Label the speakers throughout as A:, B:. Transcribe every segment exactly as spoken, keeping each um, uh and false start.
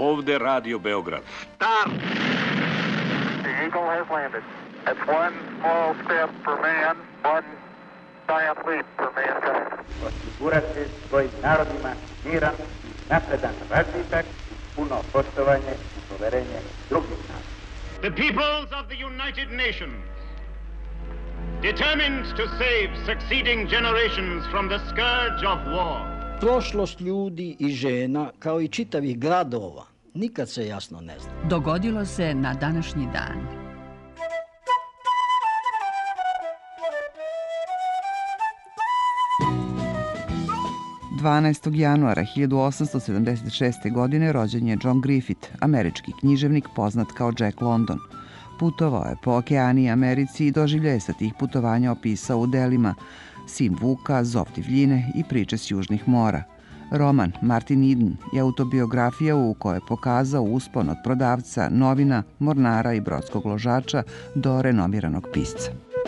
A: Ovde Radio Beograd.
B: Start! The Eagle has landed. That's one small step for man, one giant leap for mankind.
C: Osigurati svojim narodima miran, napredan razvitak, puno poštovanje i poverenje drugih naroda.
D: The peoples of the United Nations, determined to save succeeding generations from the scourge of war.
E: Prošlost ljudi i žena, kao i čitavih gradova, nikad se jasno ne zna.
F: Dogodilo se na današnji dan.
G: dvanaestog januara hiljadu osamsto sedamdeset šeste. godine rođen je John Griffith, američki književnik poznat kao Jack London. Putovao je po Okeaniji i Americi i doživljaje sa tih putovanja opisao u delima Sin Vuka, Zov divljine i Priče s južnih mora. Roman Martin Eden je autobiografija u kojoj je pokazao uspon od prodavca novina, mornara i brodskog ložača do renomiranog pisca.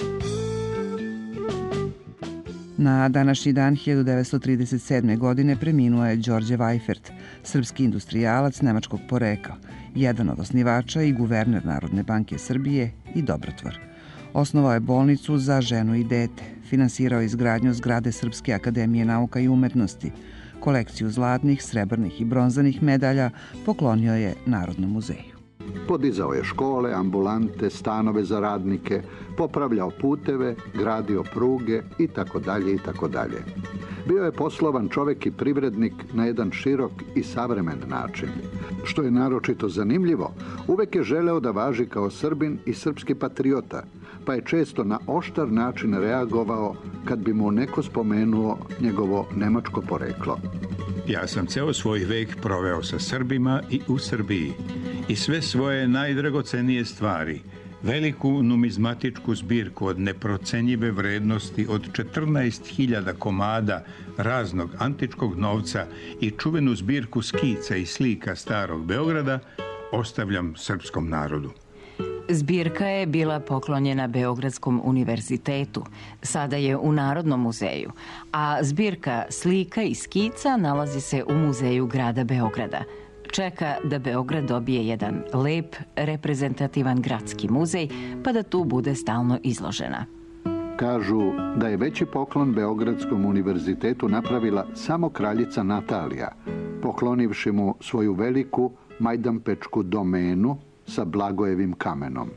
G: Na današnji dan hiljadu devetsto trideset sedme. godine preminuo je Đorđe Vajfert, srpski industrijalac nemačkog porekla, jedan od osnivača i guverner Narodne banke Srbije i dobrotvor. Osnovao je bolnicu za ženu i dete, finansirao izgradnju zgrade Srpske akademije nauka i umetnosti, kolekciju zlatnih, srebrnih i bronzanih medalja poklonio je Narodnom muzeju.
H: Podizao je škole, ambulante, stanove za radnike, popravljao puteve, gradio pruge i tako dalje i tako dalje. Bio je poslovan čovek i privrednik na jedan širok i savremen način. Što je naročito zanimljivo, uvek je želeo da važi kao Srbin i srpski patriota, pa je često na oštar način reagovao kad bi mu neko spomenuo njegovo nemačko poreklo.
I: Ja sam ceo svoj vek proveo sa Srbima i u Srbiji i sve svoje najdragocenije stvari, veliku numizmatičku zbirku od neprocenjive vrednosti od četrnaest hiljada komada raznog antičkog novca i čuvenu zbirku skica i slika starog Beograda ostavljam srpskom narodu.
J: Zbirka je bila poklonjena Beogradskom univerzitetu, sada je u Narodnom muzeju, a zbirka slika i skica nalazi se u Muzeju grada Beograda. Čeka da Beograd dobije jedan lep, reprezentativan gradski muzej, pa da tu bude stalno izložena.
H: Kažu da je veći poklon Beogradskom univerzitetu napravila samo kraljica Natalija, poklonivši mu svoju veliku majdanpečku domenu sa Blagojevim kamenom.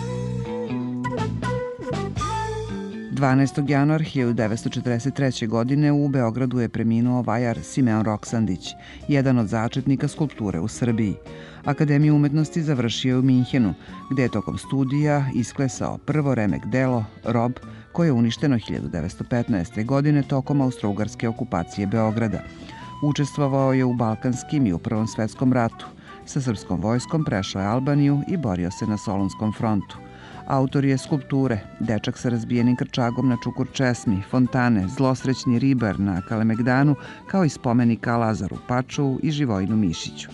G: dvanaestog januara hiljadu devetsto četrdeset treće. godine u Beogradu je preminuo vajar Simeon Roksandić, jedan od začetnika skulpture u Srbiji. Akademiju umetnosti završio je u Minhenu, gde je tokom studija isklesao prvo remek delo Rob, koje je uništeno hiljadu devetsto petnaeste. godine tokom austrougarske okupacije Beograda. Učestvovao je u Balkanskim i u Prvom svetskom ratu. Sa srpskom vojskom prešao je Albaniju i borio se na Solunskom frontu. Autor je skulpture Dečak sa razbijenim krčagom na Čukur česmi, fontane, Zlosrećni ribar na Kalemegdanu, kao i spomenika Lazaru Pačovu i Živojinu Mišiću.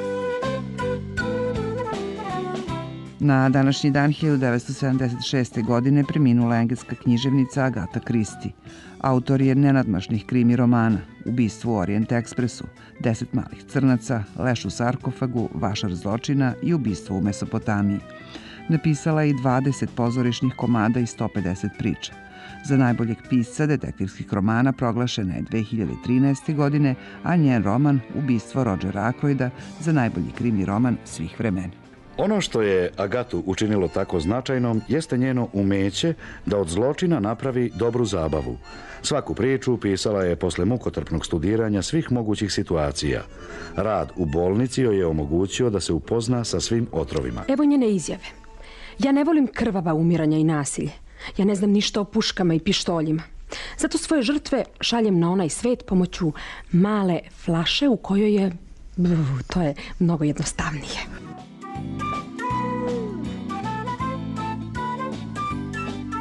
G: Na današnji dan hiljadu devetsto sedamdeset šeste. godine preminula engleska književnica Agata Christie. Autor je nenadmašnih krimi romana Ubistvo u Orient Ekspresu, Deset malih crnaca, Leš u sarkofagu, Vašar zločina i Ubistvo u Mesopotamiji. Napisala je i dvadeset pozorišnih komada i sto pedeset priča. Za najboljeg pisca detektivskih romana proglašena je dve hiljade trinaeste. godine, a njen roman Ubistvo Rodgera Ackroyda za najbolji krimi roman svih vremena.
K: Ono što je Agatu učinilo tako značajnom jeste njeno umeće da od zločina napravi dobru zabavu. Svaku priču pisala je posle mukotrpnog studiranja svih mogućih situacija. Rad u bolnici joj je omogućio da se upozna sa svim otrovima.
L: Evo njene izjave. Ja ne volim krvava umiranja i nasilje. Ja ne znam ništa o puškama i pištoljima. Zato svoje žrtve šaljem na onaj svet pomoću male flaše u kojoj je... To je mnogo jednostavnije.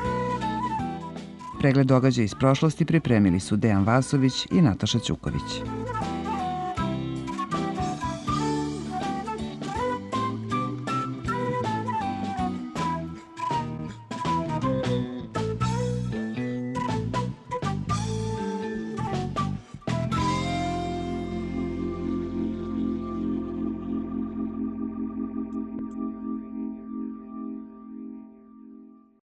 G: Pregled događaja iz prošlosti pripremili su Dejan Vasović i Nataša Ćuković.